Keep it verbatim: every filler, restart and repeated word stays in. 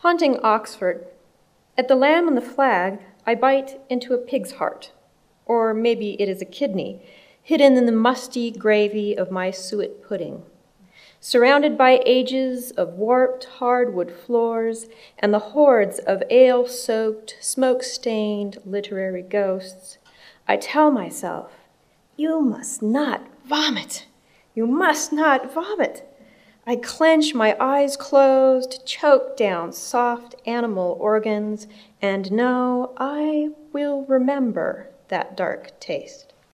Haunting Oxford, at the Lamb and the Flag, I bite into a pig's heart, or maybe it is a kidney, hidden in the musty gravy of my suet pudding. Surrounded by ages of warped hardwood floors and the hordes of ale-soaked, smoke-stained literary ghosts, I tell myself, you must not vomit. You must not vomit. I clench my eyes closed, choke down soft animal organs, and know I will remember that dark taste.